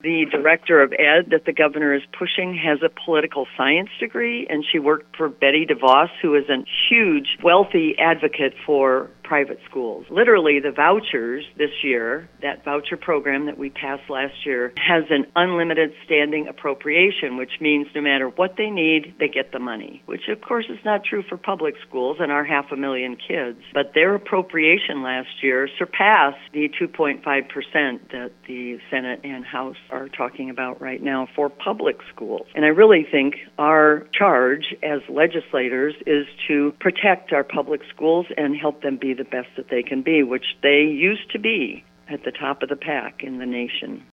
The director of ed that the governor is pushing has a political science degree, and she worked for Betty DeVos, who is a huge, wealthy advocate for private schools. Literally, the vouchers this year, that voucher program that we passed last year, has an unlimited standing appropriation, which means no matter what they need, they get the money, which of course is not true for public schools and our 500,000 kids. But their appropriation last year surpassed the 2.5% that the Senate and House are talking about right now for public schools. And I really think our charge as legislators is to protect our public schools and help them be the best that they can be, which they used to be at the top of the pack in the nation.